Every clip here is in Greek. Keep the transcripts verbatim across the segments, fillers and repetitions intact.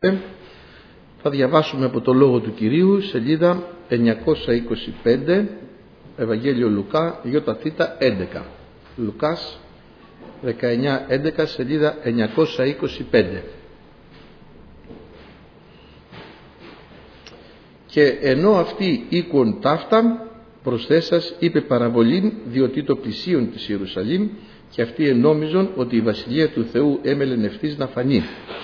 Θα διαβάσουμε από το Λόγο του Κυρίου, σελίδα εννιακόσια είκοσι πέντε, Ευαγγέλιο Λουκά, ΙΘ έντεκα. Λουκάς δεκαεννιά έντεκα, σελίδα εννιακόσια είκοσι πέντε. Και ενώ αυτοί οίκουον ταύτα, προσθέσας είπε παραβολήν, διότι το πλησίον της Ιερουσαλήμ, και αυτοί ενόμιζον ότι η βασιλεία του Θεού έμελεν ευθύς να φανεί.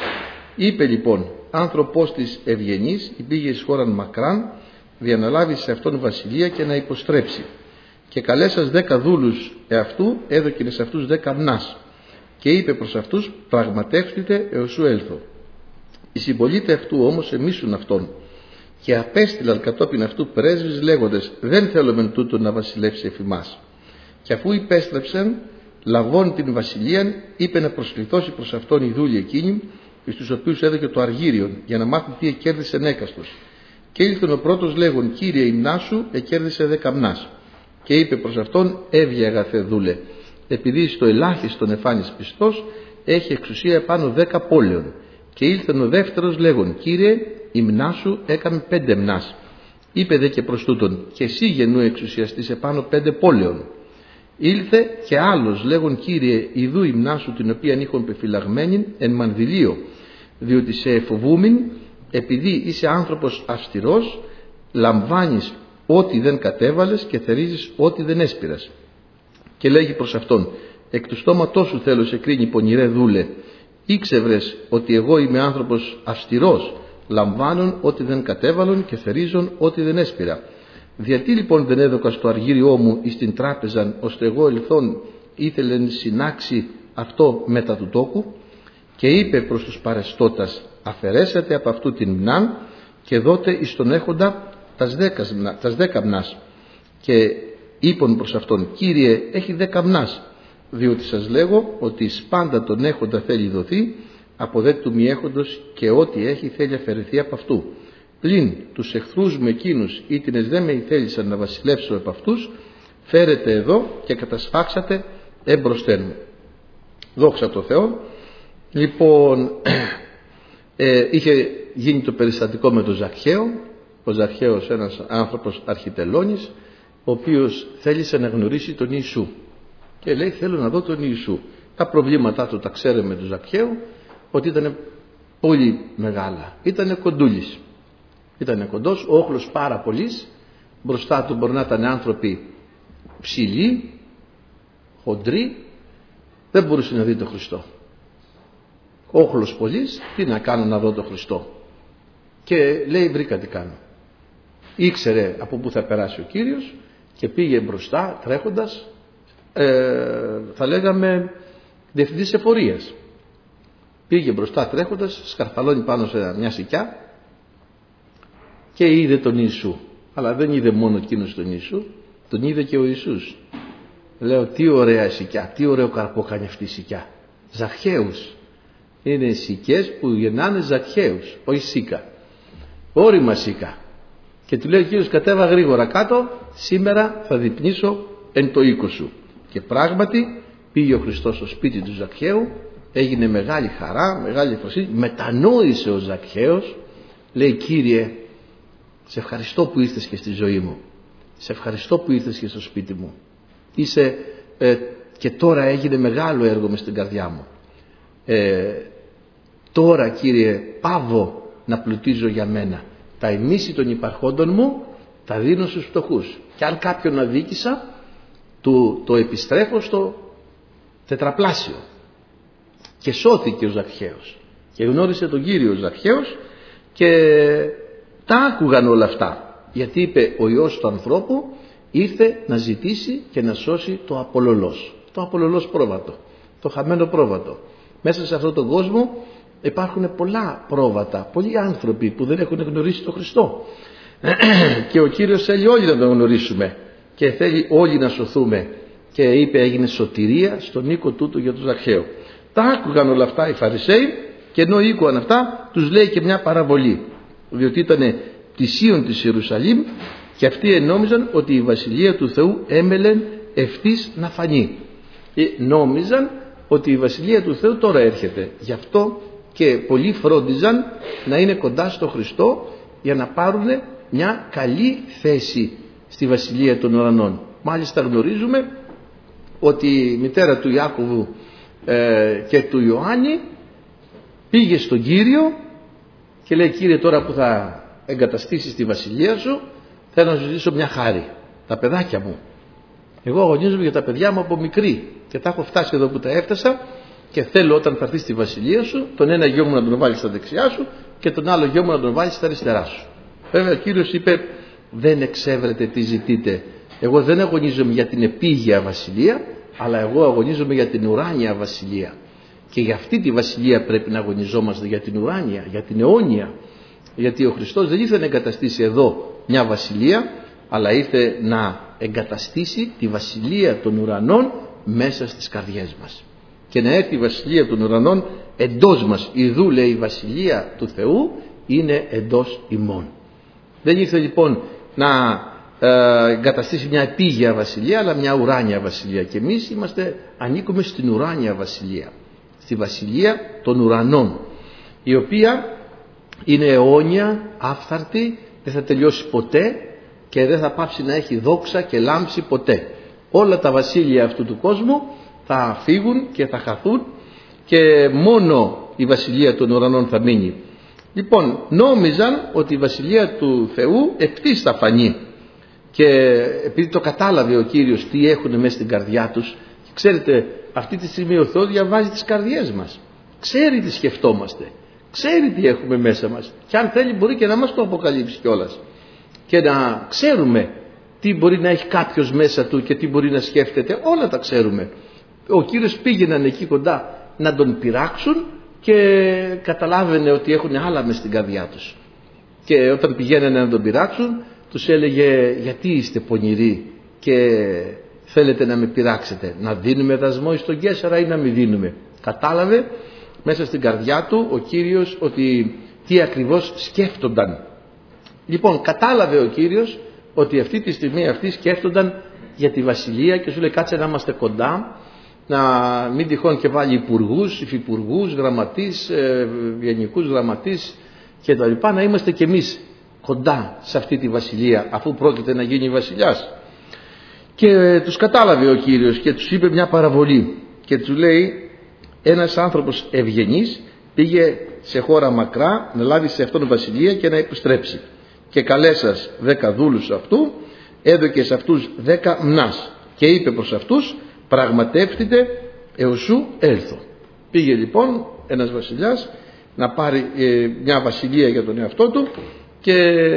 Είπε λοιπόν, άνθρωπος της ευγενής, πήγε εις χώραν μακράν, διαναλάβει σε αυτόν βασιλεία και να υποστρέψει. Και καλέσας δέκα δούλους εαυτού, έδωκεν σε αυτούς δέκα μνάς. Και είπε προς αυτούς, πραγματεύτητε έως σου έλθω. Οι συμπολίτε αυτού όμως εμίσουν αυτόν. Και απέστειλαν κατόπιν αυτού πρέσβεις λέγοντες, δεν θέλομεν τούτο να βασιλεύσει εφημάς. Και αφού υπέστρεψαν, λαβών την βασιλείαν, είπε να προσκληθώσει προς αυτόν οι δούλοι εκείνοι, εις τους οποίους έδωκε το αργύριον, για να μάθουν τι εκέρδισε έκαστος. Και ήλθεν ο πρώτος λέγον, Κύριε ημνά σου, εκέρδισε δέκα μνάς. Και είπε προς αυτόν, έβγε αγαθέ δούλε, επειδή στο ελάχιστον εφάνης πιστός, έχει εξουσία επάνω δέκα πόλεων. Και ήλθεν ο δεύτερος λέγον, Κύριε, η μνά σου έκαμε πέντε μνάς. Είπε δε και προς τούτον, και εσύ γεννού εξουσιαστής επάνω πέντε πόλεων. Ήλθε και άλλος λέγον, Κύριε, ιδού η μνά σου την οποία είχον πεφυλαγμένη εν μανδυλίο, διότι σε εφοβούμην, επειδή είσαι άνθρωπος αυστηρός, λαμβάνεις ό,τι δεν κατέβαλες και θερίζεις ό,τι δεν έσπηρας. Και λέγει προς αυτόν, εκ του στόματός σου θέλω σε κρίνει πονηρέ δούλε, ήξευρες ότι εγώ είμαι άνθρωπος αυστηρός, λαμβάνων ό,τι δεν κατέβαλον και θερίζον ό,τι δεν έσπηρα. Γιατί λοιπόν δεν έδωκα στο αργύριό μου εις την τράπεζαν, ώστε εγώ ελθόν ήθελεν συνάξει αυτό μετά του τόκου? Και είπε προς τους παρεστώτας, αφαιρέσατε από αυτού την μνάν και δώτε εις τον έχοντα τας δέκα μνάς. Και είπον προς αυτόν, Κύριε, έχει δέκα μνάς, διότι σας λέγω ότι εις πάντα τον έχοντα θέλει δοθεί, από δε του μη έχοντος, και ό,τι έχει θέλει αφαιρεθεί από αυτού. Πλην τους εχθρούς μου εκείνους, ήτινες δεν με ήθελησαν να βασιλεύσω επ' αυτούς, φέρετε εδώ και κατασφάξατε εμπροστέν μου. Δόξα τω Θεώ. Λοιπόν, ε, είχε γίνει το περιστατικό με τον Ζακχαίο. Ο Ζακχαίος, ένας άνθρωπος αρχιτελώνης, ο οποίος θέλησε να γνωρίσει τον Ιησού. Και λέει, θέλω να δω τον Ιησού. Τα προβλήματά του τα ξέρουμε με τον Ζακχαίο, ότι ήταν πολύ μεγάλα. Ήτανε κοντούλης. Ήτανε κοντός, ο όχλος πάρα πολύς. Μπροστά του μπορεί να ήταν άνθρωποι ψηλοί, χοντροί. Δεν μπορούσε να δει τον Χριστό. Όχλος πολύς, τι να κάνω να δω τον Χριστό? Και λέει, βρήκα τι κάνω. Ήξερε από πού θα περάσει ο Κύριος και πήγε μπροστά τρέχοντας, ε, θα λέγαμε διευθυντής εφορίας. Πήγε μπροστά τρέχοντας, σκαρφαλώνει πάνω σε μια σικιά και είδε τον Ιησού. Αλλά δεν είδε μόνο εκείνος τον Ιησού, τον είδε και ο Ιησούς. Λέω, τι ωραία σικιά, τι ωραίο καρπό κάνει αυτή η σικιά. Ζαχαίους. Είναι οι σικές που γεννάνε Ζαχαίους, όχι σίκα. Όρημα σίκα. Και του λέει ο Κύριος, κατέβα γρήγορα κάτω, σήμερα θα διπνήσω εν το οίκο σου. Και πράγματι πήγε ο Χριστός στο σπίτι του Ζακχαίου, έγινε μεγάλη χαρά, μεγάλη εφροσύνη, μετανόησε ο Ζακχαίος, λέει, Κύριε, σε ευχαριστώ που ήρθες και στη ζωή μου, σε ευχαριστώ που ήρθες και στο σπίτι μου, είσαι, ε, και τώρα έγινε μεγάλο έργο μες στην καρδιά μου. Ε, τώρα, Κύριε, πάβω να πλουτίζω για μένα, τα ημίση των υπαρχόντων μου τα δίνω στους φτωχούς, και αν κάποιον αδίκησα, του το επιστρέφω στο τετραπλάσιο. Και σώθηκε ο Ζακχαίος και γνώρισε τον Κύριο Ζακχαίος, και τα άκουγαν όλα αυτά, γιατί είπε, ο Υιός του ανθρώπου ήρθε να ζητήσει και να σώσει το απολωλός, το απολωλός πρόβατο, το χαμένο πρόβατο. Μέσα σε αυτόν τον κόσμο υπάρχουν πολλά πρόβατα, πολλοί άνθρωποι που δεν έχουν γνωρίσει τον Χριστό, και ο Κύριος θέλει όλοι να τον γνωρίσουμε και θέλει όλοι να σωθούμε, και είπε, έγινε σωτηρία στον οίκο τούτου για τον Ζακχαίο. Τα άκουγαν όλα αυτά οι Φαρισαίοι, και ενώ ήκουαν αυτά, τους λέει και μια παραβολή, διότι ήταν πλησίον της Ιερουσαλήμ και αυτοί ενόμιζαν ότι η βασιλεία του Θεού έμελεν ευθύς να φανεί. Ε, νόμιζαν ότι η βασιλεία του Θεού τώρα έρχεται, γι' αυτό και πολλοί φρόντιζαν να είναι κοντά στο Χριστό για να πάρουν μια καλή θέση στη Βασιλεία των Ουρανών. Μάλιστα γνωρίζουμε ότι η μητέρα του Ιάκωβου ε, και του Ιωάννη πήγε στον Κύριο και λέει: Κύριε, τώρα που θα εγκαταστήσεις τη Βασιλεία σου, θέλω να σου ζητήσω μια χάρη. Τα παιδάκια μου, εγώ αγωνίζομαι για τα παιδιά μου από μικρή και τα έχω φτάσει εδώ που τα έφτασα και θέλω όταν θα έρθει στη Βασιλεία σου τον ένα γιο μου να τον βάλεις στα δεξιά σου και τον άλλο γιο μου να τον βάλεις στα αριστερά σου. Βέβαια ο Κύριος είπε: δεν εξέβρετε τι ζητείτε. Εγώ δεν αγωνίζομαι για την επίγεια βασιλεία, αλλά εγώ αγωνίζομαι για την ουράνια βασιλεία. Και για αυτή τη βασιλεία πρέπει να αγωνιζόμαστε, για την ουράνια, για την αιώνια. Γιατί ο Χριστός δεν ήρθε να εγκαταστήσει εδώ μια βασιλεία, αλλά ήρθε να εγκαταστήσει τη βασιλεία των ουρανών μέσα στις καρδιές μας. Και να έρθει η βασιλεία των ουρανών εντός μας. Ιδού, λέει, η βασιλεία του Θεού είναι εντός ημών. Δεν ήρθε λοιπόν να ε, εγκαταστήσει μια επίγεια βασιλεία, αλλά μια ουράνια βασιλεία. Και εμείς είμαστε, ανήκουμε στην ουράνια βασιλεία, στη βασιλεία των ουρανών, η οποία είναι αιώνια, άφθαρτη, δεν θα τελειώσει ποτέ και δεν θα πάψει να έχει δόξα και λάμψη ποτέ. Όλα τα βασίλεια αυτού του κόσμου θα φύγουν και θα χαθούν και μόνο η βασιλεία των ουρανών θα μείνει. Λοιπόν, νόμιζαν ότι η βασιλεία του Θεού ευτής θα φανεί, και επειδή το κατάλαβε ο Κύριος τι έχουν μέσα στην καρδιά τους, και ξέρετε, αυτή τη στιγμή ο Θεός διαβάζει τις καρδιές μας, ξέρει τι σκεφτόμαστε, ξέρει τι έχουμε μέσα μας, και αν θέλει μπορεί και να μας το αποκαλύψει κιόλας και να ξέρουμε τι μπορεί να έχει κάποιος μέσα του και τι μπορεί να σκέφτεται. Όλα τα ξέρουμε. Ο Κύριος πήγαιναν εκεί κοντά να τον πειράξουν και καταλάβαινε ότι έχουν άλλα μες στην καρδιά τους, και όταν πηγαίνανε να τον πειράξουν τους έλεγε: γιατί είστε πονηροί και θέλετε να με πειράξετε, να δίνουμε δασμό στον Καίσαρα ή να μην δίνουμε? Κατάλαβε μέσα στην καρδιά του ο Κύριος ότι τι ακριβώς σκέφτονταν. Λοιπόν, κατάλαβε ο Κύριος ότι αυτή τη στιγμή αυτοί σκέφτονταν για τη βασιλεία και σου λέει: κάτσε να είμαστε κοντά, να μην τυχόν και βάλει υπουργούς, υφυπουργούς, γραμματείς, ε, γενικούς γραμματείς και τα λοιπά, να είμαστε κι εμείς κοντά σε αυτή τη βασιλεία, αφού πρόκειται να γίνει βασιλιάς. Και ε, τους κατάλαβε ο Κύριος και τους είπε μια παραβολή και τους λέει: ένας άνθρωπος ευγενής πήγε σε χώρα μακρά να λάβει σε αυτόν βασιλεία και να επιστρέψει, και καλέσας δέκα δούλους αυτού, έδωκε σε αυτούς δέκα μνάς και είπε προς αυτούς: πραγματεύτητε έως σου έλθω. Πήγε λοιπόν ένας βασιλιάς να πάρει ε, μια βασιλεία για τον εαυτό του και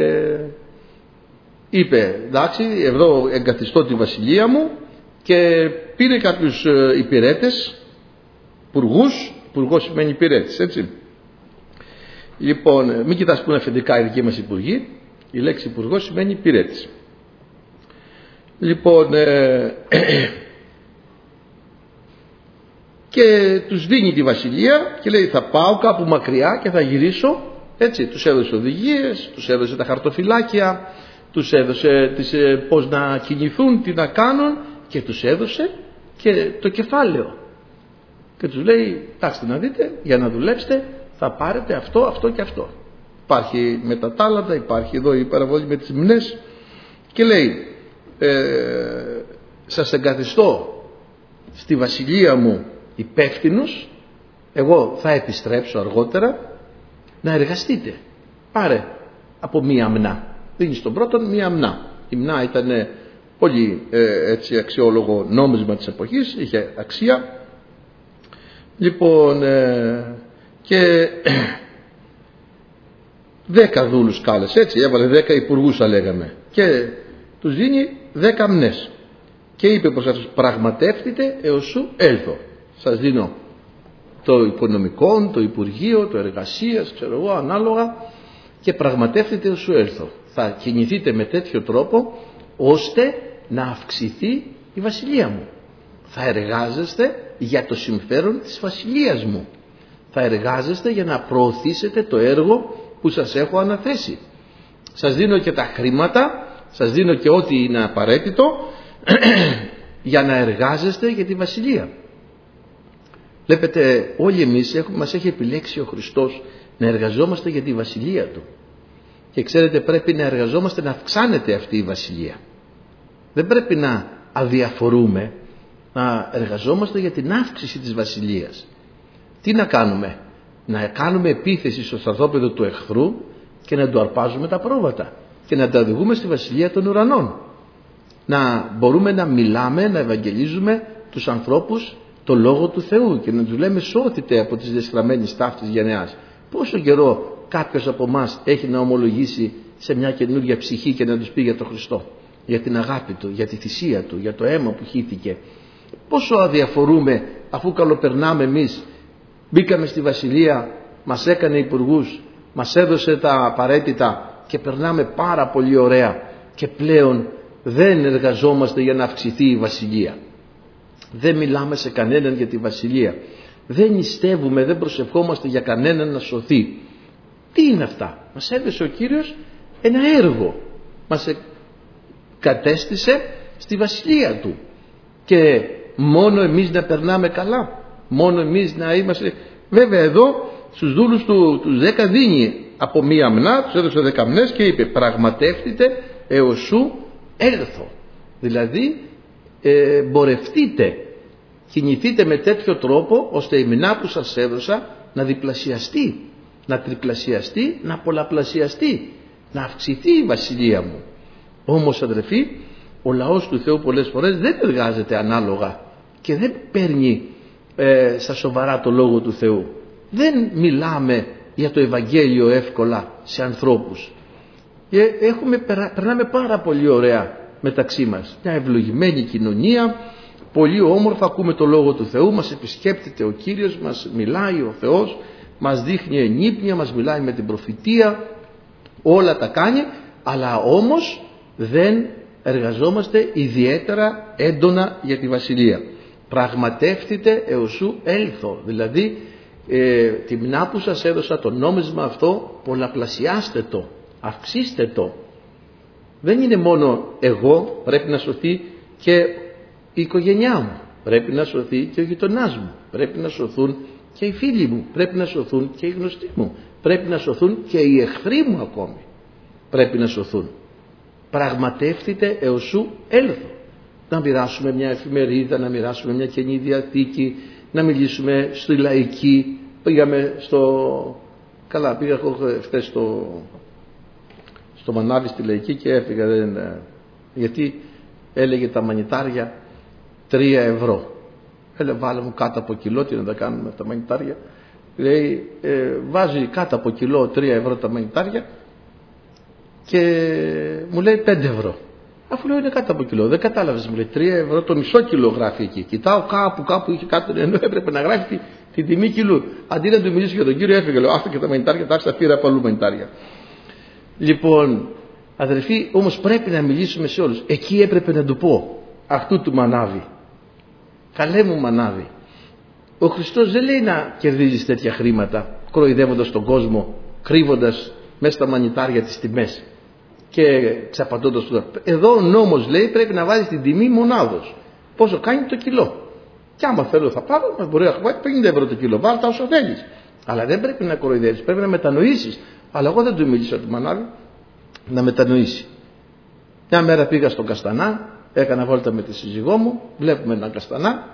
είπε: εντάξει, εδώ εγκαθιστώ τη βασιλεία μου, και πήρε κάποιους ε, υπηρέτες, υπουργούς. Υπουργός σημαίνει υπηρέτης, έτσι. Λοιπόν, μην κοιτάς που είναι αφεντικά οι δικοί μας υπουργοί, η λέξη υπουργός σημαίνει υπηρέτης. Λοιπόν, ε, και τους δίνει τη βασιλεία και λέει: θα πάω κάπου μακριά και θα γυρίσω. Έτσι, τους έδωσε οδηγίες, τους έδωσε τα χαρτοφυλάκια, τους έδωσε τις, ε, πώς να κινηθούν, τι να κάνουν, και τους έδωσε και το κεφάλαιο. Και τους λέει: κοιτάξτε να δείτε, για να δουλέψετε θα πάρετε αυτό, αυτό και αυτό. Υπάρχει με τα τάλαντα, υπάρχει εδώ η παραβολή με τις μνές, και λέει: ε, σας εγκαθιστώ στη βασιλεία μου υπεύθυνους, εγώ θα επιστρέψω αργότερα, να εργαστείτε. Πάρε από μία μνά. Δίνεις τον πρώτον μία μνά. Η μνά ήταν πολύ ε, έτσι αξιόλογο νόμισμα της εποχής, είχε αξία. Λοιπόν, ε, και δέκα δούλους κάλεσε, έτσι, έβαλε δέκα υπουργούς, θα λέγαμε, και τους δίνει δέκα μνές και είπε προς αυτούς: πραγματεύτητε έως σου έλθω. Σας δίνω το οικονομικό, το Υπουργείο, το Εργασίας, ξέρω εγώ, ανάλογα, και πραγματεύτητε ως σου έλθω. Θα κινηθείτε με τέτοιο τρόπο ώστε να αυξηθεί η βασιλεία μου. Θα εργάζεστε για το συμφέρον της βασιλείας μου. Θα εργάζεστε για να προωθήσετε το έργο που σας έχω αναθέσει. Σας δίνω και τα χρήματα, σας δίνω και ό,τι είναι απαραίτητο για να εργάζεστε για τη βασιλεία. Βλέπετε, όλοι εμείς έχουμε, μας έχει επιλέξει ο Χριστός να εργαζόμαστε για τη βασιλεία Του. Και ξέρετε, πρέπει να εργαζόμαστε να αυξάνεται αυτή η βασιλεία. Δεν πρέπει να αδιαφορούμε, να εργαζόμαστε για την αύξηση της βασιλείας. Τι να κάνουμε? Να κάνουμε επίθεση στο στρατόπεδο του εχθρού και να του αρπάζουμε τα πρόβατα και να τα οδηγούμε στη βασιλεία των ουρανών. Να μπορούμε να μιλάμε, να ευαγγελίζουμε τους ανθρώπους το Λόγο του Θεού και να τους λέμε σώθητε από τις διεστραμμένες ταύτης γενεάς. Πόσο καιρό κάποιος από εμάς έχει να ομολογήσει σε μια καινούργια ψυχή και να τους πει για τον Χριστό, για την αγάπη Του, για τη θυσία Του, για το αίμα που χύθηκε? Πόσο αδιαφορούμε, αφού καλοπερνάμε εμείς, μπήκαμε στη βασιλεία, μας έκανε υπουργούς, μας έδωσε τα απαραίτητα και περνάμε πάρα πολύ ωραία και πλέον δεν εργαζόμαστε για να αυξηθεί η βασιλεία. Δεν μιλάμε σε κανέναν για τη βασιλεία. Δεν νηστεύουμε, δεν προσευχόμαστε για κανέναν να σωθεί. Τι είναι αυτά? Μας έδωσε ο Κύριος ένα έργο. Μας κατέστησε στη βασιλεία Του. Και μόνο εμείς να περνάμε καλά. Μόνο εμείς να είμαστε... Βέβαια εδώ στους δούλους του, τους δέκα δίνει από μία μνά, τους έδωσε δέκα μνές και είπε πραγματεύτητε έως σου έλθω. Δηλαδή ε, μπορευτείτε, κινηθείτε με τέτοιο τρόπο ώστε η μνά που σας έδωσα να διπλασιαστεί, να τριπλασιαστεί, να πολλαπλασιαστεί, να αυξηθεί η βασιλεία μου. Όμως αδερφοί, ο λαός του Θεού πολλές φορές δεν εργάζεται ανάλογα και δεν παίρνει ε, στα σοβαρά το Λόγο του Θεού. Δεν μιλάμε για το Ευαγγέλιο εύκολα σε ανθρώπους. Και έχουμε, περνάμε πάρα πολύ ωραία μεταξύ μας. Μια ευλογημένη κοινωνία, πολύ όμορφα ακούμε το Λόγο του Θεού, μας επισκέπτεται ο Κύριος, μας μιλάει ο Θεός, μας δείχνει ενύπνια, μας μιλάει με την προφητεία, όλα τα κάνει, αλλά όμως δεν εργαζόμαστε ιδιαίτερα έντονα για τη βασιλεία. Πραγματεύτητε έως σου έλθω, δηλαδή ε, τη μνά που σας έδωσα, το νόμισμα αυτό, πολλαπλασιάστε το, αυξήστε το. Δεν είναι μόνο εγώ, πρέπει να σωθεί και η οικογένειά μου, πρέπει να σωθεί και ο γειτονάς μου, πρέπει να σωθούν και οι φίλοι μου, πρέπει να σωθούν και οι γνωστοί μου, πρέπει να σωθούν και οι εχθροί μου ακόμη, πρέπει να σωθούν. Πραγματεύτητε έως σου έλθω. Να μοιράσουμε μια εφημερίδα, να μοιράσουμε μια Καινή Διαθήκη, να μιλήσουμε στη λαϊκή. Πήγαμε στο... Καλά, πήγα εγώ χθες στο... στο Μανάβη στη λαϊκή και έφυγα. Δεν... Γιατί έλεγε τα μανιτάρια τρία ευρώ. Έλεγε βάλε μου κάτω από κιλό, τι να τα κάνουμε τα μανιτάρια. Λέει ε, βάζει κάτω από κιλό τρία ευρώ τα μανιτάρια και μου λέει πέντε ευρώ. Αφού λέω είναι κάτω από κιλό, δεν κατάλαβες, μου λέει τρία ευρώ το μισό κιλό γράφει εκεί. Κοιτάω κάπου, κάπου είχε κάτω, ενώ έπρεπε να γράφει την τη τιμή κιλού. Αντί να του μιλήσω για τον Κύριο, έφυγε. Λέω άφησε και τα μανιτάρια, τα άφησα, πήρα από αλλού μανιτάρια. Λοιπόν, αδερφοί, όμως πρέπει να μιλήσουμε σε όλους. Εκεί έπρεπε να του πω, αυτού του Μανάβη, καλέ μου Μανάβη, ο Χριστός δεν λέει να κερδίζεις τέτοια χρήματα, κροϊδεύοντας τον κόσμο, κρύβοντας μέσα στα μανιτάρια τις τιμές και ξαπατώντας το. Εδώ ο νόμος λέει πρέπει να βάλεις την τιμή μονάδος. Πόσο κάνει το κιλό. Και άμα θέλω θα πάρω, μπορεί να βάλει πενήντα ευρώ το κιλό, βάλτε όσο θέλεις. Αλλά δεν πρέπει να κοροϊδεύεις, πρέπει να μετανοήσεις. Αλλά εγώ δεν του μίλησα του Μανάβη να μετανοήσει. Μια μέρα πήγα στον Καστανά, έκανα βόλτα με τη σύζυγό μου, βλέπουμε έναν Καστανά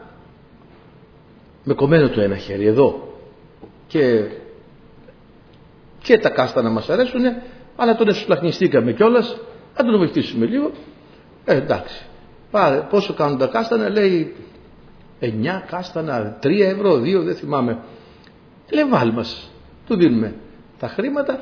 με κομμένο το ένα χέρι εδώ. Και, και τα κάστανα μας αρέσουν, αλλά τον εσπλαχνιστήκαμε κιόλας, να τον βοηθήσουμε λίγο. Ε, εντάξει. Πάρε, πόσο κάνουν τα κάστανα, λέει εννιά κάστανα, τρία ευρώ, δύο, δεν θυμάμαι. Λέει βάλ μας, του δίνουμε τα χρήματα.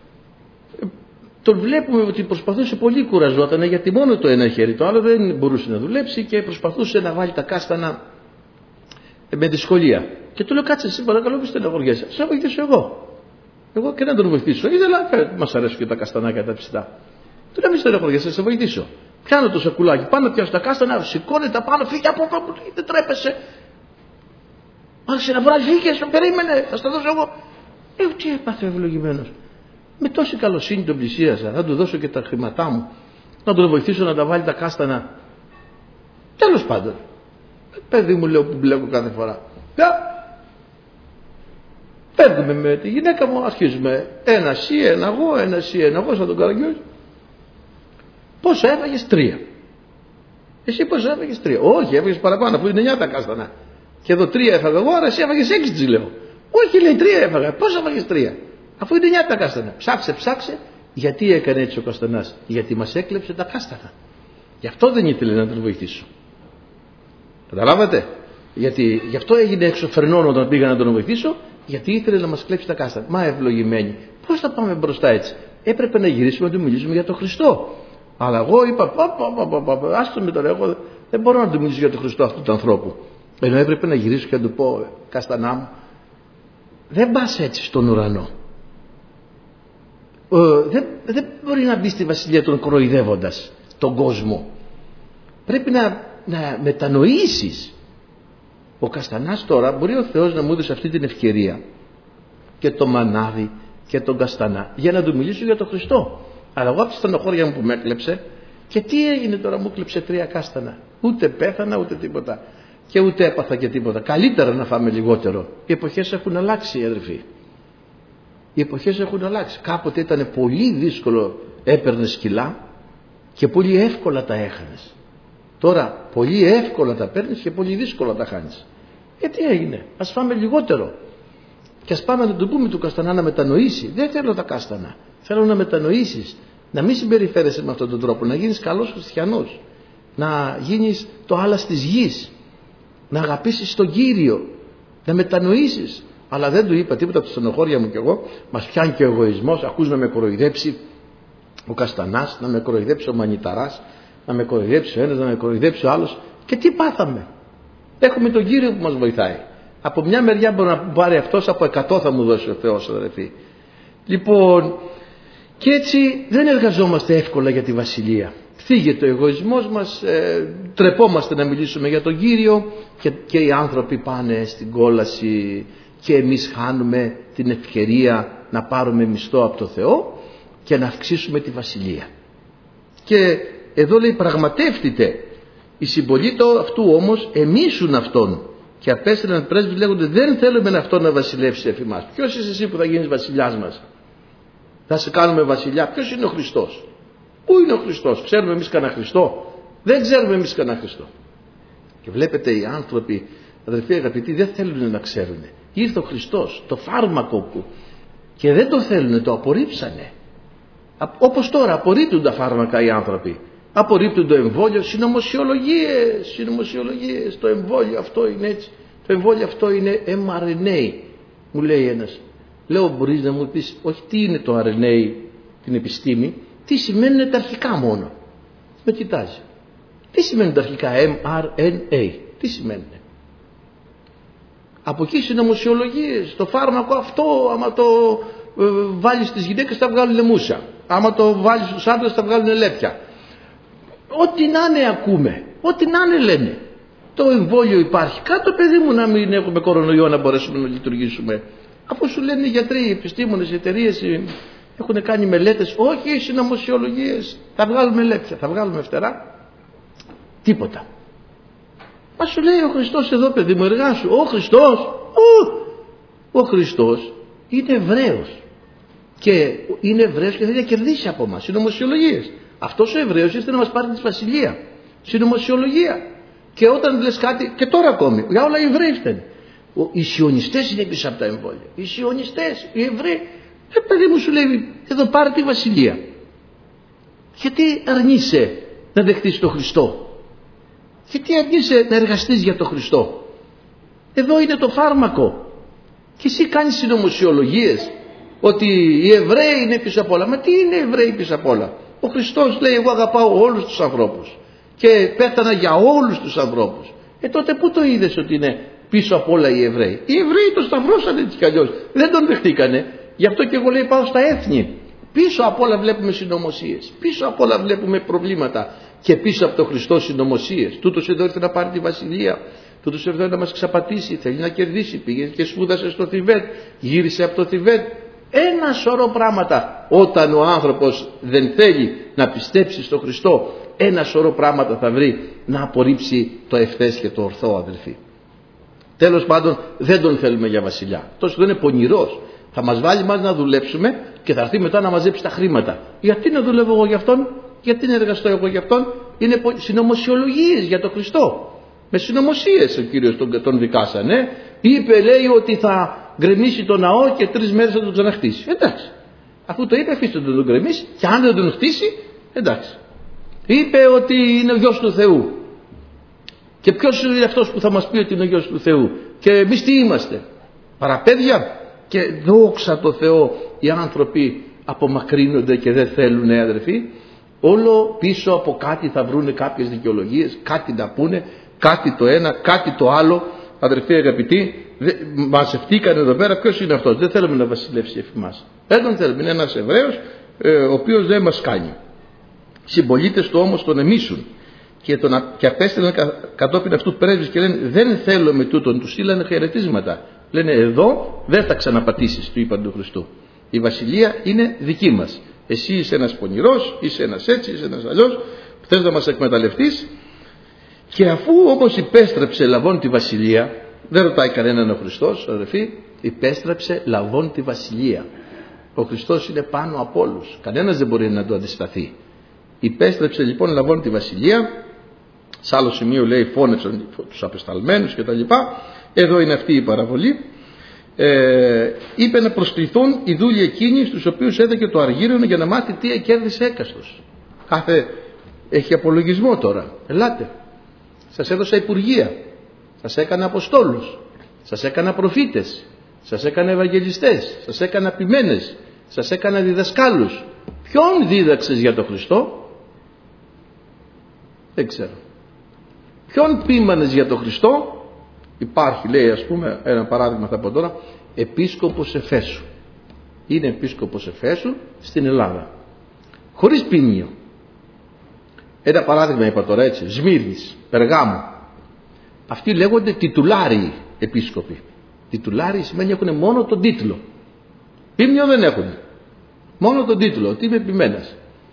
Τον βλέπουμε ότι προσπαθούσε, πολύ κουραζόταν, γιατί μόνο το ένα χέρι, το άλλο δεν μπορούσε να δουλέψει και προσπαθούσε να βάλει τα κάστανα με δυσκολία. Και του λέω κάτσε εσύ παρακαλώ, μη στεναχωριέσαι, θα βοηθήσω εγώ. Εγώ και να τον βοηθήσω. Ήθελα, μας αρέσουν και τα καστανάκια τα ψητά. Του λέω μη στεναχωριέσαι, θα σε βοηθήσω. Πιάνω το σακουλάκι, πάνω πιάσω τα κάστανα, σηκώνει τα πάνω, φύγε από κάπου, δεν τρέπεσαι. Άρχισε να βράζει, φύγε, περίμενε, θα στα δώσω εγώ. Ε, τι έπαθε ο ευλογημένος. Με τόση καλοσύνη τον πλησίασα, θα του δώσω και τα χρήματά μου, να τον βοηθήσω να τα βάλει τα κάστανα. Τέλος πάντων, παιδί μου λέω που μπλέκω κάθε φορά. Παίρνουμε με τη γυναίκα μου, αρχίζουμε ένα εσύ, ένα εγώ, ένα εσύ, ένα εγώ, σαν τον Καραγκιόζη. Πόσο έφαγες? Τρία. Εσύ πόσο έφαγες? Τρία. Όχι, έφαγες παραπάνω, αφού είναι εννιά τα κάστανα. Και εδώ τρία έφαγα εγώ, άρα εσύ έφαγες έξι, της λέω. Όχι, λέει, τρία έφαγα. Πόσο έφαγες? Τρία. Αφού είναι εννιά τα κάστανα. Ψάξε, ψάξε. Γιατί έκανε έτσι ο Καστανάς? Γιατί μας έκλεψε τα κάστανα. Γι' αυτό δεν ήθελε να τον βοηθήσω. Καταλάβατε? Γιατί γι' αυτό έγινε εξωφρενών όταν πήγα να τον βοηθήσω, γιατί ήθελε να μας κλέψει τα κάστανα. Μα ευλογημένοι. Πώς θα πάμε μπροστά έτσι? Έπρεπε να γυρίσουμε να του μιλήσουμε για τον Χριστό. Αλλά εγώ είπα, άστο με τώρα, εγώ δεν μπορώ να του μιλήσω για τον Χριστό αυτού του ανθρώπου. Ενώ έπρεπε να γυρίσω και να του πω, Καστανά μου, δεν πας έτσι στον ουρανό. Ε, δεν, δεν μπορεί να μπει στη βασιλεία των κοροϊδεύοντας τον κόσμο. Πρέπει να, να μετανοήσεις. Ο Καστανάς τώρα, μπορεί ο Θεός να μου έδωσε αυτή την ευκαιρία και το μανάβι και τον Καστανά για να του μιλήσω για τον Χριστό. Αλλά εγώ από τη στενοχώρια μου που με έκλεψε, και τι έγινε τώρα? Μου κλέψε τρία κάστανα. Ούτε πέθανα ούτε τίποτα. Και ούτε έπαθα και τίποτα. Καλύτερα να φάμε λιγότερο. Οι εποχές έχουν αλλάξει, αδερφοί. Οι εποχές έχουν αλλάξει. Κάποτε ήταν πολύ δύσκολο, έπαιρνες κιλά και πολύ εύκολα τα έχανες. Τώρα πολύ εύκολα τα παίρνεις και πολύ δύσκολα τα χάνεις. Και τι έγινε? Ας φάμε λιγότερο. Και ας πάμε να του πούμε του Καστανά να μετανοήσει. Δεν θέλω τα κάστανα. Θέλω να μετανοήσεις. Να μην συμπεριφέρεσαι με αυτόν τον τρόπο. Να γίνεις καλός χριστιανός. Να γίνεις το άλλας της γης. Να αγαπήσεις τον Κύριο. Να μετανοήσεις. Αλλά δεν του είπα τίποτα από τη στενοχώρια μου κι εγώ. Μας πιάνει και ο εγωισμός. Ακούς να με κοροϊδέψει ο Καστανάς, να με κοροϊδέψει ο Μανιταράς, να με κοροϊδέψει ο ένας, να με κοροϊδέψει ο άλλος. Και τι πάθαμε? Έχουμε τον Κύριο που μας βοηθάει. Από μια μεριά μπορεί να πάρει αυτός, από εκατό θα μου δώσει ο Θεός, αδερφοί. Λοιπόν, και έτσι δεν εργαζόμαστε εύκολα για τη βασιλεία. Φύγεται ο εγωισμός μας, ε, τρεπόμαστε να μιλήσουμε για τον Κύριο και, και οι άνθρωποι πάνε στην κόλαση και εμείς χάνουμε την ευκαιρία να πάρουμε μισθό από το Θεό και να αυξήσουμε τη βασιλεία. Και εδώ λέει, πραγματεύτητε. Οι συμπολίτες αυτού όμως εμίσουν αυτόν και απέστειλαν πρέσβεις λέγονται, δεν θέλουμε αυτόν να βασιλεύσει εφ' εμάς. Ποιος είσαι εσύ που θα γίνεις βασιλιάς μας? Θα σε κάνουμε βασιλιά? Ποιος είναι ο Χριστός? Πού είναι ο Χριστός? Ξέρουμε εμείς κανένα Χριστό? Δεν ξέρουμε εμείς κανένα Χριστό. Και βλέπετε, οι άνθρωποι, αδελφοί αγαπητοί, δεν θέλουν να ξέρουν. Ήρθε ο Χριστός, το φάρμακο που, και δεν το θέλουν, το απορρίψανε. Όπως τώρα απορρίπτουν τα φάρμακα οι άνθρωποι. Απορρίπτουν το εμβόλιο, συνωμοσιολογίες, συνωμοσιολογίες, το εμβόλιο αυτό είναι έτσι, το εμβόλιο αυτό είναι εμ αρ εν έι, μου λέει ένας. Λέω, μπορείς να μου πεις, όχι τι είναι το αρ εν έι, την επιστήμη, τι σημαίνουν τα αρχικά μόνο? Με κοιτάζει. Τι σημαίνουν τα αρχικά εμ αρ εν έι, τι σημαίνουν? Από εκεί συνωμοσιολογίες, το φάρμακο αυτό, άμα το ε, βάλεις στις γυναίκες θα βγάλουν μούσα, άμα το βάλεις στους άντρες θα βγάλουν λέπια. Ό,τι να είναι ακούμε, ό,τι να είναι λένε. Το εμβόλιο υπάρχει. Κάτω, παιδί μου, να μην έχουμε κορονοϊό να μπορέσουμε να λειτουργήσουμε. Αφού σου λένε οι γιατροί, οι επιστήμονες, οι εταιρείες έχουν κάνει μελέτες. Όχι, οι συνωμοσιολογίες. Θα βγάλουμε λέπια, θα βγάλουμε φτερά. Τίποτα. Μα σου λέει ο Χριστός εδώ, παιδί μου, εργάσου. Ο Χριστός, ο, ο Χριστός είναι Εβραίος. Και είναι Εβραίος και θέλει να κερδίσει από μας. Συνωμοσιολογίες. Αυτός ο Εβραίος ήρθε να μας πάρει τη βασιλεία. Συνωμοσιολογία. Και όταν λες κάτι, και τώρα ακόμη, για όλα οι Εβραίοι φταίνουν. Οι σιωνιστές είναι πίσω από τα εμβόλια. Οι σιωνιστές, οι Εβραίοι. Ε, παιδί μου, σου λέει, εδώ πάρε τη βασιλεία. Γιατί αρνείσαι να δεχτείς τον Χριστό? Γιατί αρνείσαι να εργαστείς για τον Χριστό? Εδώ είναι το φάρμακο. Και εσύ κάνεις συνωμοσιολογίες ότι οι Εβραίοι είναι πίσω απ' όλα. Μα τι είναι οι Εβραίοι πίσω απ' όλα? Ο Χριστός λέει, εγώ αγαπάω όλους τους ανθρώπους και πέθανα για όλους τους ανθρώπους. Ε τότε πού το είδες ότι είναι πίσω απ' όλα οι Εβραίοι? Οι Εβραίοι τον σταυρώσανε έτσι κι αλλιώς, δεν τον δεχτήκανε. Γι' αυτό και εγώ λέει, πάω στα έθνη. Πίσω απ' όλα βλέπουμε συνωμοσίες, πίσω απ' όλα βλέπουμε προβλήματα και πίσω από τον Χριστό συνωμοσίες. Τούτος εδώ ήρθε να πάρει τη βασιλεία, τούτος εδώ ήρθε να μας ξαπατήσει, θέλει να κερδίσει. Πήγε και σπούδασε στο Θιβέτ, γύρισε από το Θιβέτ. Ένα σωρό πράγματα. Όταν ο άνθρωπος δεν θέλει να πιστέψει στο Χριστό, ένα σωρό πράγματα θα βρει να απορρίψει το ευθές και το ορθό, αδελφοί. Τέλος πάντων δεν τον θέλουμε για βασιλιά. Τόσο δεν είναι πονηρός. Θα μας βάλει μας να δουλέψουμε και θα έρθει μετά να μαζέψει τα χρήματα. Γιατί να δουλεύω εγώ για αυτόν, γιατί να εργαστώ εγώ για αυτόν? Είναι συνωμοσιολογίες για τον Χριστό. Με συνωμοσίες ο Κύριος τον, τον δικάσανε. Είπε, λέει, ότι θα γκρεμίσει το ναό και τρεις μέρες θα τον ξαναχτίσει. Εντάξει. Αφού το είπε, αφήστε τον τον γκρεμίσει, και αν δεν τον χτίσει, εντάξει. Είπε ότι είναι ο γιος του Θεού. Και ποιος είναι αυτός που θα μας πει ότι είναι ο γιος του Θεού? Και εμείς τι είμαστε? Παραπέδια? Και δόξα τω Θεώ, οι άνθρωποι απομακρύνονται και δεν θέλουν, αδερφοί. Όλο πίσω από κάτι θα βρούνε κάποιες δικαιολογίες, κάτι να πούνε, κάτι το ένα, κάτι το άλλο. Αδερφοί αγαπητοί, μαζευτήκαν εδώ πέρα. Ποιος είναι αυτός? Δεν θέλουμε να βασιλεύσει εφ' εμάς. Δεν τον θέλουμε. Είναι ένας Εβραίος, ε, ο οποίος δεν μας κάνει. Συμπολίτες του όμως τον εμίσουν και, τον, και απέστειλαν κα, κατόπιν αυτού πρέσβεις και λένε, δεν θέλουμε τούτον. Του στείλανε χαιρετίσματα. Λένε, εδώ δεν θα ξαναπατήσεις, του είπαν του Χριστού. Η βασιλεία είναι δική μας. Εσύ είσαι ένας πονηρός, είσαι ένας έτσι, είσαι ένας αλλιώς, που θες να μας εκμεταλλευτείς. Και αφού όμως υπέστρεψε λαβών τη βασιλεία, δεν ρωτάει κανέναν ο Χριστός, αδερφοί, υπέστρεψε λαβών τη βασιλεία. Ο Χριστός είναι πάνω από όλους. Κανένας δεν μπορεί να το αντισταθεί. Υπέστρεψε λοιπόν λαβών τη βασιλεία. Σε άλλο σημείο λέει φώνεψαν τους απεσταλμένους κτλ. Εδώ είναι αυτή η παραβολή. Ε, είπε να προσκληθούν οι δούλοι εκείνοι στους οποίους έδωκε το αργύριον για να μάθει τι κέρδισε έκαστος. Κάθε έχει απολογισμό τώρα. Ελάτε. Σας έδωσα υπουργεία. Σας έκανα αποστόλους. Σας έκανα προφήτες. Σας έκανα ευαγγελιστές. Σας έκανα ποιμένες. Σας έκανα διδασκάλους. Ποιον δίδαξες για τον Χριστό? Δεν ξέρω. Ποιον ποίμανες για τον Χριστό? Υπάρχει, λέει, ας πούμε, ένα παράδειγμα θα πω τώρα, επίσκοπος Εφέσου. Είναι επίσκοπος Εφέσου στην Ελλάδα. Χωρίς ποιμνίο. Ένα παράδειγμα είπα τώρα, έτσι, Σμύρνης, Περγάμου. Αυτοί λέγονται τιτουλάριοι επίσκοποι. Τιτουλάριοι σημαίνει έχουν μόνο τον τίτλο. Ποιμνίο δεν έχουν. Μόνο τον τίτλο, ότι είμαι ποιμένας.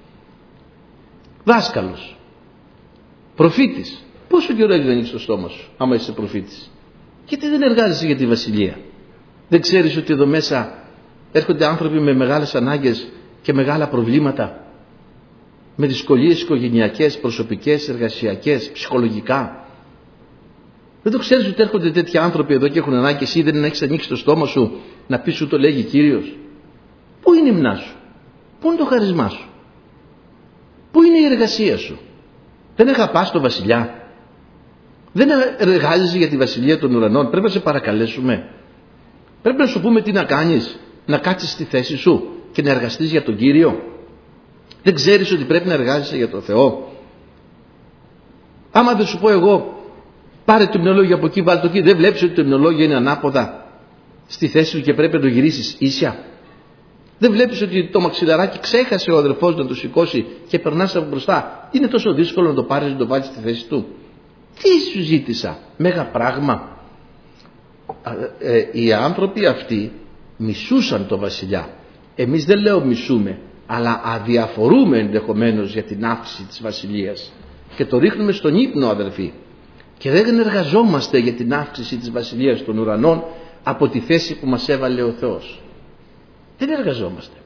Δάσκαλος. Προφήτης. Πόσο καιρό έχεις να ανοίξεις το στόμα σου, άμα είσαι προφήτης? Γιατί δεν εργάζεσαι για τη βασιλεία? Δεν ξέρεις ότι εδώ μέσα έρχονται άνθρωποι με μεγάλες ανάγκες και μεγάλα προβλήματα, με δυσκολίες οικογενειακές, προσωπικές, εργασιακές, ψυχολογικά? Δεν το ξέρεις ότι έρχονται τέτοιοι άνθρωποι εδώ και έχουν ανάγκη, εσύ δεν έχεις ανοίξει το στόμα σου να πεις σου το λέγει Κύριος? Πού είναι η μνά σου? Πού είναι το χαρισμά σου? Πού είναι η εργασία σου? Δεν αγαπάς τον βασιλιά? Δεν εργάζεσαι για τη βασιλεία των ουρανών? Πρέπει να σε παρακαλέσουμε? Πρέπει να σου πούμε τι να κάνεις? Να κάτσεις στη θέση σου και να εργαστείς για τον Κύριο? Δεν ξέρεις ότι πρέπει να εργάζεσαι για τον Θεό? Άμα δεν σου πω εγώ, πάρε το μυαλόγιο από εκεί, βάλε το εκεί, δεν βλέπεις ότι το μυαλόγιο είναι ανάποδα στη θέση σου και πρέπει να το γυρίσεις ίσια? Δεν βλέπεις ότι το μαξιλαράκι ξέχασε ο αδερφός να το σηκώσει και περνάς από μπροστά? Είναι τόσο δύσκολο να το πάρεις, να το βάλεις στη θέση του? Τι σου ζήτησα? Μέγα πράγμα. Ε, ε, οι άνθρωποι αυτοί μισούσαν το βασιλιά. Εμείς δεν λέω μισούμε, αλλά αδιαφορούμε ενδεχομένως για την αύξηση της βασιλείας και το ρίχνουμε στον ύπνο, αδερφοί, και δεν εργαζόμαστε για την αύξηση της βασιλείας των ουρανών από τη θέση που μας έβαλε ο Θεός. Δεν εργαζόμαστε.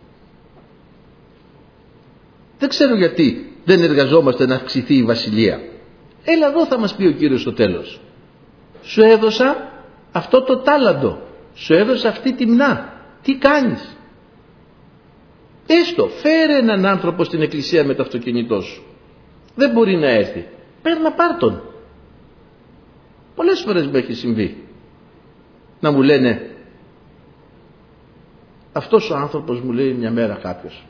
Δεν ξέρω γιατί δεν εργαζόμαστε να αυξηθεί η βασιλεία. Έλα εδώ, θα μας πει ο Κύριος στο τέλος. Σου έδωσα αυτό το τάλαντο, σου έδωσα αυτή τη μνά. Τι κάνεις? Έστω, φέρε έναν άνθρωπο στην εκκλησία με το αυτοκίνητό σου. Δεν μπορεί να έρθει. Παίρνα πάρ' τον. Πολλές φορές μου έχει συμβεί να μου λένε, αυτός ο άνθρωπος, μου λέει μια μέρα κάποιος,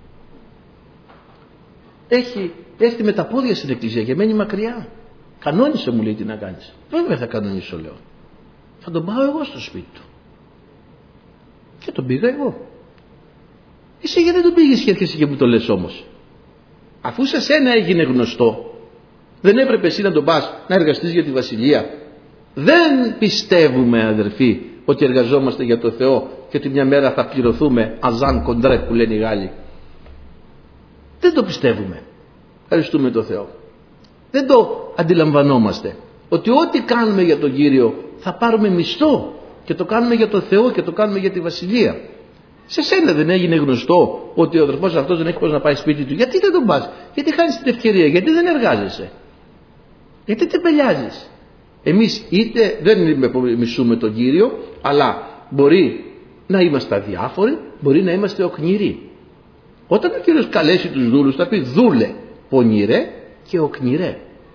έχει έρθει με τα πόδια στην εκκλησία και μένει μακριά. Κανόνισε, μου λέει, τι να κάνεις. Βέβαια θα κανονίσω, λέω. Θα τον πάω εγώ στο σπίτι του. Και τον πήγα εγώ. Εσύ γιατί δεν τον πήγες και έρχεσαι και μου το λες όμως? Αφού σε σένα έγινε γνωστό, δεν έπρεπε εσύ να τον πας να εργαστείς για τη βασιλεία? Δεν πιστεύουμε, αδερφοί, ότι εργαζόμαστε για το Θεό και ότι μια μέρα θα πληρωθούμε αζάν κοντρέ, που λένε οι Γάλλοι. Δεν το πιστεύουμε. Ευχαριστούμε τον Θεό. Δεν το αντιλαμβανόμαστε ότι ό,τι κάνουμε για τον Κύριο θα πάρουμε μισθό και το κάνουμε για το Θεό και το κάνουμε για τη Βασιλεία. Σε σένα δεν έγινε γνωστό ότι ο αδερφός αυτός δεν έχει πώς να πάει σπίτι του? Γιατί δεν τον πας? Γιατί χάνεις την ευκαιρία? Γιατί δεν εργάζεσαι? Γιατί τεμπελιάζεις? Εμείς είτε δεν μισούμε τον Κύριο, αλλά μπορεί να είμαστε αδιάφοροι, μπορεί να είμαστε οκνηροί. Όταν ο Κύριος καλέσει τους δούλους θα πει δούλε πονηρέ και οκνηρέ.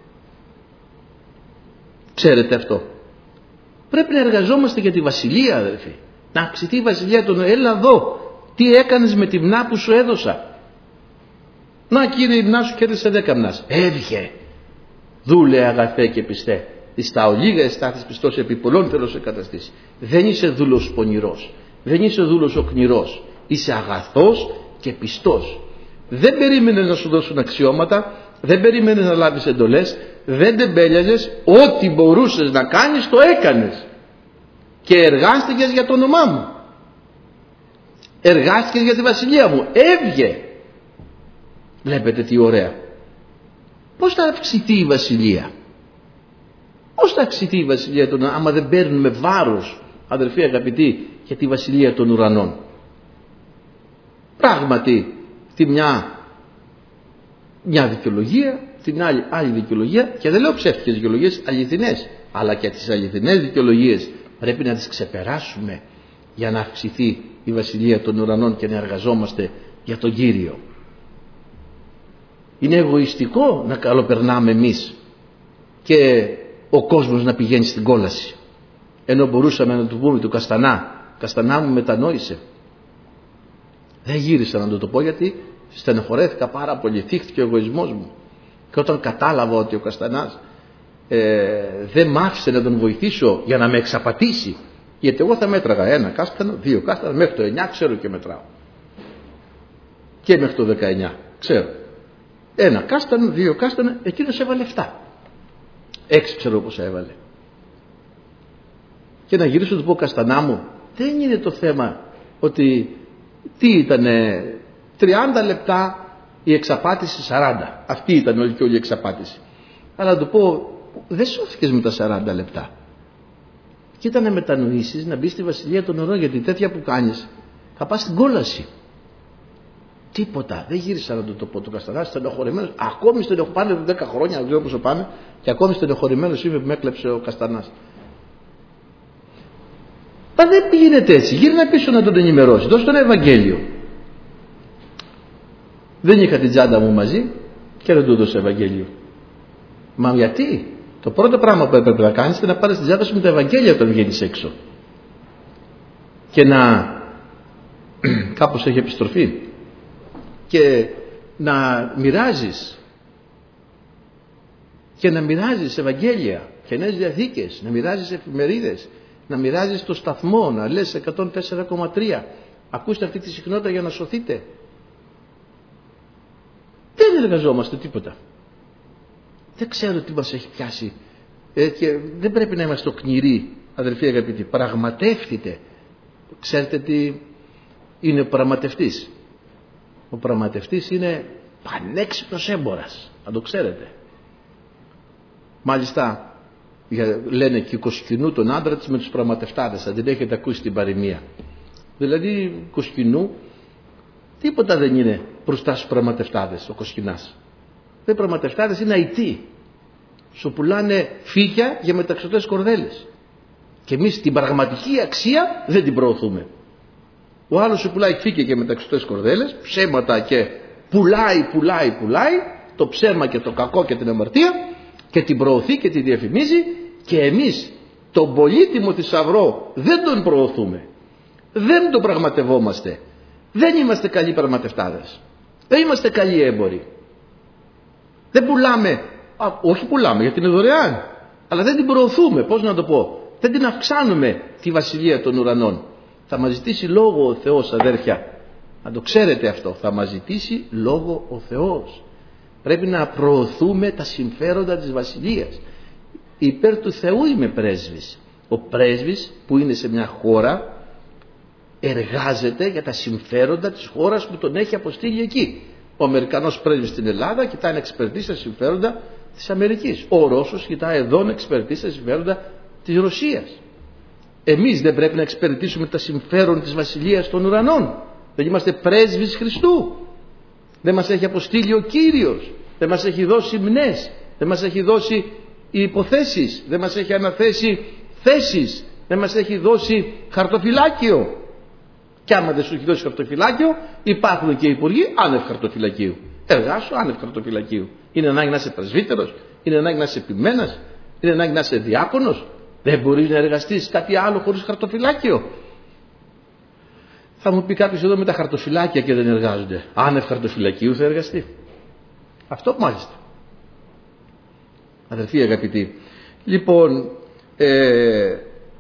Ξέρετε αυτό? Πρέπει να εργαζόμαστε για τη Βασιλεία, αδελφοί. Να αυξηθεί η Βασιλεία των. Έλα εδώ, τι έκανες με τη μνά που σου έδωσα? Να, κύριε, η μνά σου κέρδισε δέκα μνάς. Έβγε. Δούλε αγαθέ και πιστέ. Εις τα ολίγα εστάθης πιστός, επί πολλών θέλω σε καταστήσει. Δεν είσαι δούλος πονηρός. Δεν είσαι δούλος οκνηρός. Είσαι αγαθός και πιστός. Δεν περίμενες να σου δώσουν αξιώματα. Δεν περίμενες να λάβεις εντολές. Δεν τεμπέλιαζες. Ό,τι μπορούσες να κάνεις το έκανες. Και εργάστηκες για το όνομά μου. Εργάστηκες για τη Βασιλεία μου. Έβγε. Βλέπετε τι ωραία. Πώς θα αυξηθεί η Βασιλεία? Πώς θα αυξηθεί η Βασιλεία των ουρανών άμα δεν παίρνουμε βάρος, αδερφοί αγαπητοί, για τη Βασιλεία των ουρανών? Πράγματι τη μια, μια δικαιολογία, την άλλη, άλλη δικαιολογία, και δεν λέω ψεύτικες δικαιολογίες, αληθινές, αλλά και τις αληθινές δικαιολογίες πρέπει να τις ξεπεράσουμε για να αυξηθεί η Βασιλεία των ουρανών και να εργαζόμαστε για τον Κύριο. Είναι εγωιστικό να καλοπερνάμε εμείς και ο κόσμος να πηγαίνει στην κόλαση, ενώ μπορούσαμε να του πούμε του Καστανά, Καστανά μου, μετανόησε. Δεν γύρισα να του το πω, γιατί στενοχωρέθηκα πάρα πολύ, θύχτηκε ο εγωισμός μου. Και όταν κατάλαβα ότι ο Καστανάς ε, δεν μ' άφησε να τον βοηθήσω για να με εξαπατήσει, γιατί εγώ θα μέτραγα ένα κάστανο, δύο κάστανα, μέχρι το εννιά ξέρω και μετράω, και μέχρι το δεκαεννιά ξέρω. Ένα κάστανο, δύο κάστανα, εκείνος έβαλε εφτά. Έξι ξέρω πως έβαλε. Και να γυρίσω να του πω, Καστανά μου, δεν είναι το θέμα ότι τι ήτανε τριάντα λεπτά η εξαπάτηση, σαράντα. Αυτή ήταν όλη και όλη η εξαπάτηση. Αλλά να του πω, δεν σώθηκες με τα σαράντα λεπτά. Και ήταν να μετανοήσεις να μπει στη Βασιλεία των ουρανών, γιατί τέτοια που κάνεις θα πας στην κόλαση. Τίποτα. Δεν γύρισα να του το πω του Καστανά, στενοχωρημένος. Ακόμη στενοχωρημένος, πάνε δέκα χρόνια, δεν ξέρω πόσο πάνε, και ακόμη στενοχωρημένος είμαι που με έκλεψε ο Καστανάς. Μα δεν πήγαινε έτσι. Γύρνα πίσω να τον ενημερώσει. Δώσε τον Ευαγγέλιο. Δεν είχα την τσάντα μου μαζί και δεν του έδωσε Ευαγγέλιο. Μα γιατί? Το πρώτο πράγμα που έπρεπε να κάνεις είναι να πάρεις την τσάντα σου με τα Ευαγγέλια όταν βγαίνεις έξω. Και να κάπως έχει επιστροφή. Και να μοιράζεις. Και να μοιράζεις Ευαγγέλια και Νέες Διαθήκες. Να μοιράζεις εφημερίδες. Να μοιράζεις το σταθμό. Να λες εκατόν τέσσερα κόμμα τρία. Ακούστε αυτή τη συχνότητα για να σωθείτε. Δεν εργαζόμαστε τίποτα. Δεν ξέρω τι μας έχει πιάσει. Ε, και δεν πρέπει να είμαστε οκνηροί, αδελφοί αγαπητοί. Πραγματεύτητε. Ξέρετε τι είναι ο πραγματευτής? Ο πραγματευτής είναι πανέξυπνος έμπορας. Αν το ξέρετε. Μάλιστα λένε και κοσκινού τον άντρα της με τους πραγματευτάδες. Αν την έχετε ακούσει την παροιμία. Δηλαδή κοσκινού τίποτα δεν είναι μπροστά στους πραγματευτάδες ο κοσκινάς. Δεν πραγματευτάδες, είναι αητοί. Σου πουλάνε φύκια για μεταξωτές κορδέλες. Και εμείς την πραγματική αξία δεν την προωθούμε. Ο άλλος σου πουλάει φύκια και μεταξωτές κορδέλες, ψέματα, και πουλάει, πουλάει, πουλάει το ψέμα και το κακό και την αμαρτία, και την προωθεί και τη διαφημίζει, και εμείς τον πολύτιμο θησαυρό δεν τον προωθούμε. Δεν τον πραγματευόμαστε. Δεν είμαστε καλοί πραγματευτάδες. Δεν είμαστε καλοί έμποροι. Δεν πουλάμε, α, όχι πουλάμε γιατί είναι δωρεάν, αλλά δεν την προωθούμε. Πώς να το πω? Δεν την αυξάνουμε τη Βασιλεία των ουρανών. Θα μας ζητήσει λόγο ο Θεός, αδέρφια. Να το ξέρετε αυτό. Θα μας ζητήσει λόγο ο Θεός. Πρέπει να προωθούμε τα συμφέροντα της Βασιλείας. Υπέρ του Θεού είμαι πρέσβης. Ο πρέσβης που είναι σε μια χώρα εργάζεται για τα συμφέροντα της χώρας που τον έχει αποστείλει εκεί. Ο Αμερικανός πρέσβης στην Ελλάδα κοιτάει να εξυπηρετήσει τα συμφέροντα της Αμερικής. Ο Ρώσος κοιτάει εδώ να εξυπηρετήσει τα συμφέροντα της Ρωσίας. Εμείς δεν πρέπει να εξυπηρετήσουμε τα συμφέρον της βασιλείας των ουρανών? Δεν είμαστε πρέσβεις Χριστού? Δεν μας έχει αποστείλει ο Κύριος? Δεν μας έχει δώσει μνές? Δεν μας έχει δώσει υποθέσεις? Δεν μας έχει αναθέσει θέσεις? Δεν μας έχει δώσει χαρτοφυλάκιο? Και άμα δεν σου έχει δώσει χαρτοφυλάκιο, υπάρχουν και υπουργοί άνευ χαρτοφυλακίου. Εργάσου άνευ χαρτοφυλακίου. Είναι ανάγκη να είσαι πρεσβύτερος? Είναι ανάγκη να είσαι επιμένας? Είναι ανάγκη να είσαι διάκονος? Δεν μπορείς να εργαστείς κάτι άλλο χωρίς χαρτοφυλάκιο? Θα μου πει κάποιος εδώ, με τα χαρτοφυλάκια και δεν εργάζονται. Άνευ χαρτοφυλακίου θα εργαστεί? Αυτό μάλιστα. Αδερφοί αγαπητοί, λοιπόν, ε,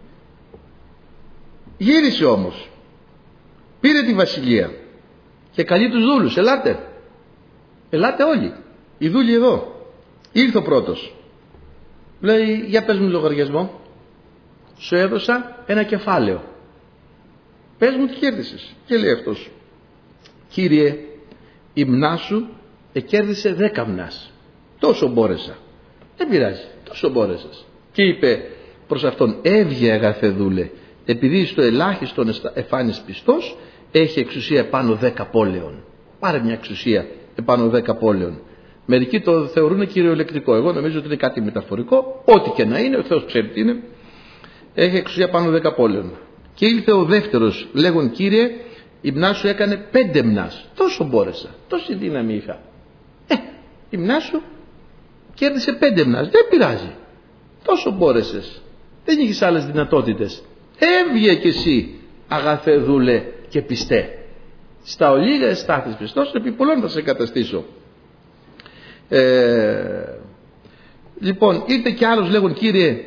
γύρισε όμως, πήρε τη βασιλεία και καλεί τους δούλους, ελάτε, ελάτε όλοι, οι δούλοι εδώ. Ήρθε ο πρώτος, λέει, για πες μου λογαριασμό. Σου έδωσα ένα κεφάλαιο, πες μου τι κέρδισες. Και λέει αυτός, κύριε, η μνά σου εκέρδισε δέκα μνάς. Τόσο μπόρεσα. Δεν πειράζει, τόσο μπόρεσες. Και είπε προς αυτόν, έβγε αγαθέ δούλε, επειδή στο ελάχιστον εφάνεις πιστός, έχει εξουσία επάνω δέκα πόλεων. Πάρε μια εξουσία επάνω δέκα πόλεων. Μερικοί το θεωρούν κυριολεκτικό. Εγώ νομίζω ότι είναι κάτι μεταφορικό. Ό,τι και να είναι, ο Θεός ξέρει τι είναι. Έχει εξουσία πάνω δέκα πόλεων. Και ήλθε ο δεύτερος, λέγον, κύριε, η μνά σου έκανε πέντε μνάς. Τόσο μπόρεσα, τόση δύναμη είχα. Ε, η μνά σου κέρδισε πέντε μνάς. Δεν πειράζει. Τόσο μπόρεσες. Δεν είχες άλλες δυνατότητες. Έβγε κι εσύ, αγαθέ δούλε και πιστέ. Στα ολίγα εστάθης πιστός, επί πολλών θα σε καταστήσω. Ε, λοιπόν, ήρθε κι άλλος, λέγον, κύριε,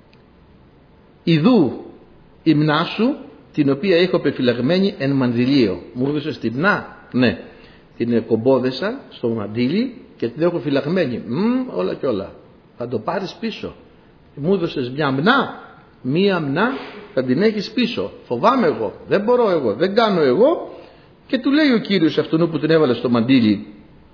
ιδού η μνά σου, την οποία έχω πεφυλαγμένη εν μανδυλίο. Μου έδωσες τη μνά? Ναι. Την κομπόδεσα στο μαντίλι και την έχω φυλαγμένη. Μ, όλα και όλα. Θα το πάρεις πίσω. Μου έδωσες μια μνά, μία μνά θα την έχεις πίσω. Φοβάμαι εγώ, δεν μπορώ εγώ, δεν κάνω εγώ. Και του λέει ο Κύριος αυτόν που την έβαλε στο μαντίλι,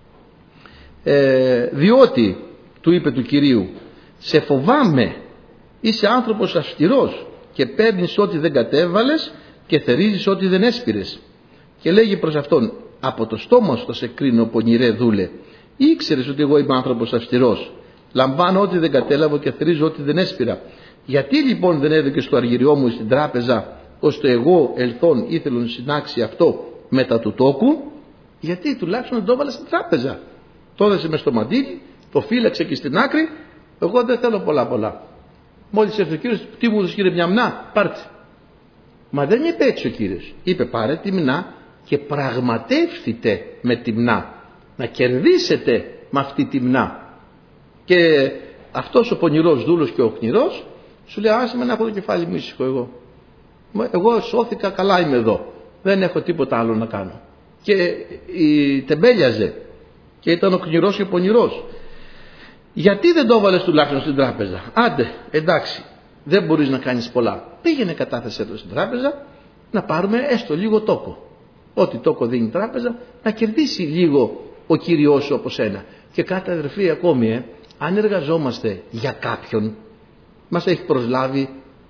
ε, διότι, του είπε του Κυρίου, σε φοβάμαι, είσαι άνθρωπος αυστηρός και παίρνεις ό,τι δεν κατέβαλες και θερίζεις ό,τι δεν έσπηρες. Και λέγει προς αυτόν, από το στόμα σου θα σε κρίνω, πονηρέ δούλε. Ήξερες ότι εγώ είμαι άνθρωπος αυστηρός, λαμβάνω ό,τι δεν κατέλαβω και θερίζω ό,τι δεν έσπηρα. Γιατί λοιπόν δεν έδωκες στο αργυριό μου στην τράπεζα, ώστε εγώ ελθόν ήθελον συνάξει αυτό μετά του τόκου? Γιατί τουλάχιστον δεν το έβαλε στην τράπεζα. Το έδωσε μες στο μαντίλι, το φύλαξε και στην άκρη. Εγώ δεν θέλω πολλά πολλά. Μόλις έρθει ο Κύριος, τι μου έδωσε, κύριε, μια μνά, πάρτε. Μα δεν είπε έτσι ο Κύριος. Είπε, πάρε τη μνά και πραγματεύθητε με τη μνά. Να κερδίσετε με αυτή τη μνά. Και αυτός ο πονηρός δούλος και ο οκνηρός σου λέει, άσε με να έχω το κεφάλι μου ήσυχο εγώ. Εγώ σώθηκα, καλά είμαι εδώ. Δεν έχω τίποτα άλλο να κάνω. Και η τεμπέλιαζε και ήταν οκνηρός και πονηρός. Γιατί δεν το έβαλες τουλάχιστον στην τράπεζα? Άντε, εντάξει, δεν μπορείς να κάνεις πολλά. Πήγαινε, κατάθεσέ το στην τράπεζα, να πάρουμε έστω λίγο τόκο. Ό,τι τόκο δίνει η τράπεζα, να κερδίσει λίγο ο Κύριος σου από σένα. Και κάτι, αδερφοί, ακόμη, ε, αν εργαζόμαστε για κάποιον, μας έχει προσλάβει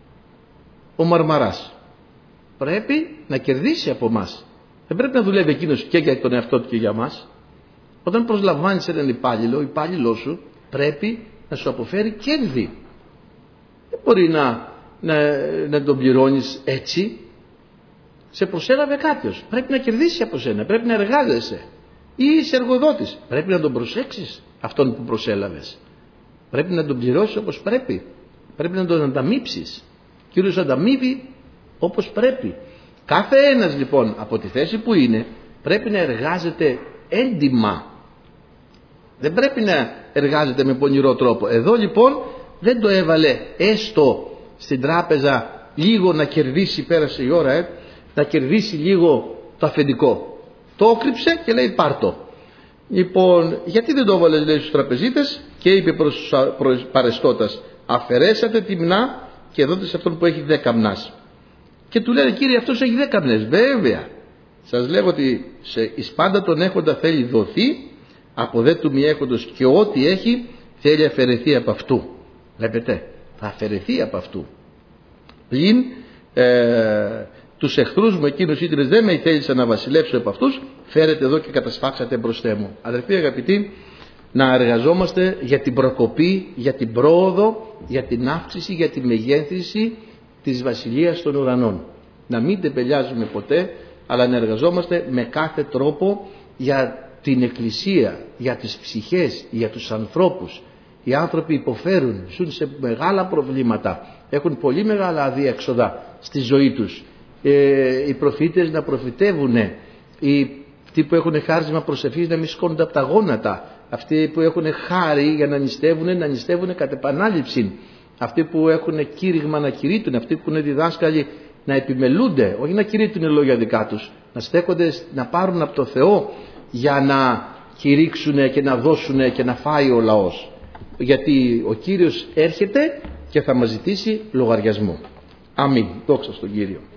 ο Μαρμαράς. Πρέπει να κερδίσει από μας. Δεν πρέπει να δουλεύει εκείνος και για τον εαυτό του και για μας. Όταν προσλαμβάνεις έναν υπάλληλο, ο υπάλληλός σου πρέπει να σου αποφέρει κέρδη. Δεν μπορεί να, να, να τον πληρώνεις έτσι. Σε προσέλαβε κάποιος. Πρέπει να κερδίσει από σένα. Πρέπει να εργάζεσαι. Ή είσαι εργοδότης. Πρέπει να τον προσέξεις αυτόν που προσέλαβες. Πρέπει να τον πληρώσεις όπως πρέπει. Πρέπει να τον ανταμείψεις. Κύριος ανταμείβει όπως πρέπει. Κάθε ένας λοιπόν από τη θέση που είναι πρέπει να εργάζεται έντιμα. Δεν πρέπει να εργάζεται με πονηρό τρόπο. Εδώ λοιπόν δεν το έβαλε έστω στην τράπεζα λίγο να κερδίσει, πέρασε η ώρα, ε, να κερδίσει λίγο το αφεντικό. Το όκρυψε και λέει πάρτο. Λοιπόν, γιατί δεν το έβαλε, λέει, στους τραπεζίτες? Και είπε προς τους παρεστώτας, αφαιρέσατε τη μνά και δώτε σε αυτόν που έχει δέκα μνάς. Και του λένε, κύριε, αυτός έχει δέκα μνές. Βέβαια, σας λέγω ότι σε εις πάντα τον έχοντα θέλει δοθεί, από δε του μη έχοντος, και ό,τι έχει θέλει αφαιρεθεί από αυτού. Βλέπετε, θα αφαιρεθεί από αυτού. Πλην ε, τους εχθρούς μου εκείνους ήτρες δεν με θέλησαν να βασιλεύσω από αυτούς, φέρετε εδώ και κατασφάξατε μπροστά μου. Αδερφοί αγαπητοί, να εργαζόμαστε για την προκοπή, για την πρόοδο, για την αύξηση, για τη μεγέθυνση της βασιλείας των ουρανών. Να μην τεμπελιάζουμε ποτέ, αλλά να εργαζόμαστε με κάθε τρόπο για την Εκκλησία, για τις ψυχές, για τους ανθρώπους. Οι άνθρωποι υποφέρουν, ζουν σε μεγάλα προβλήματα, έχουν πολύ μεγάλα αδιέξοδα στη ζωή τους. Ε, οι προφήτες να προφητεύουν, οι αυτοί που έχουν χάρισμα προσευχής να μην σκόνονται από τα γόνατα, αυτοί που έχουν χάρη για να νηστεύουν, να νηστεύουν κατ' επανάληψη, αυτοί που έχουν κήρυγμα να κηρύττουν, αυτοί που είναι διδάσκαλοι να επιμελούνται, όχι να κηρύττουν λόγια δικά τους, να στέκονται, να πάρουν από το Θεό για να κηρύξουν και να δώσουν και να φάει ο λαός. Γιατί ο Κύριος έρχεται και θα μας ζητήσει λογαριασμό. Αμήν. Δόξα στον Κύριο.